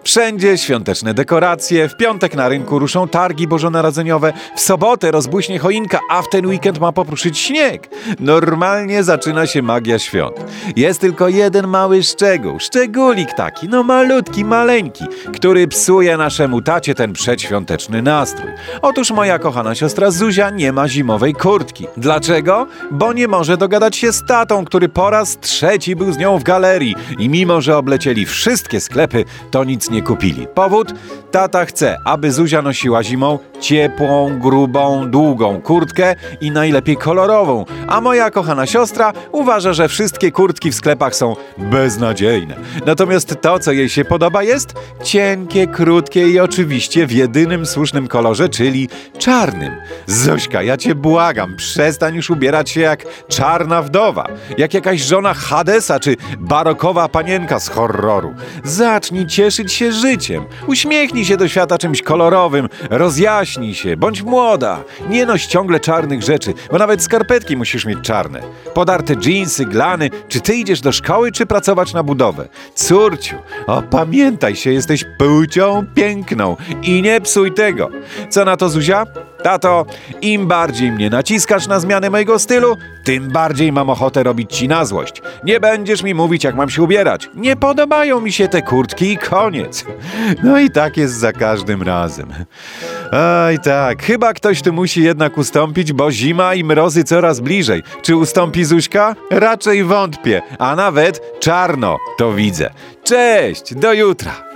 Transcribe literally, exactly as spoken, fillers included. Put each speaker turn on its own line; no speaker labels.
Wszędzie świąteczne dekoracje, w piątek na rynku ruszą targi bożonarodzeniowe, w sobotę rozbłyśnie choinka, a w ten weekend ma popruszyć śnieg. Normalnie zaczyna się magia świąt. Jest tylko jeden mały szczegół, szczególik taki, no malutki, maleńki, który psuje naszemu tacie ten przedświąteczny nastrój. Otóż moja kochana siostra Zuzia nie ma zimowej kurtki. Dlaczego? Bo nie może dogadać się z tatą, który po raz trzeci był z nią w galerii i mimo, że oblecieli wszystkie sklepy, to nic nie kupili. Powód? Tata chce, aby Zuzia nosiła zimą ciepłą, grubą, długą kurtkę i najlepiej kolorową, a moja kochana siostra uważa, że wszystkie kurtki w sklepach są beznadziejne. Natomiast to, co jej się podoba, jest cienkie, krótkie i oczywiście w jedynym słusznym kolorze, czyli czarnym. Zośka, ja cię błagam, przestań już ubierać się jak czarna wdowa, jak jakaś żona Hadesa czy barokowa panienka z horroru. Zacznij cieszyć się życiem. Uśmiechnij się do świata czymś kolorowym, rozjaśnij się, bądź młoda. Nie noś ciągle czarnych rzeczy, bo nawet skarpetki musisz mieć czarne. Podarte dżinsy, glany, czy ty idziesz do szkoły, czy pracować na budowę? Córciu, opamiętaj się, jesteś płcią piękną i nie psuj tego. Co na to, Zuzia? Tato, im bardziej mnie naciskasz na zmianę mojego stylu, tym bardziej mam ochotę robić ci na złość. Nie będziesz mi mówić, jak mam się ubierać. Nie podobają mi się te kurtki i koniec. No i tak jest za każdym razem. Aj tak, chyba ktoś tu musi jednak ustąpić, bo zima i mrozy coraz bliżej. Czy ustąpi Zuśka? Raczej wątpię, a nawet czarno to widzę. Cześć, do jutra.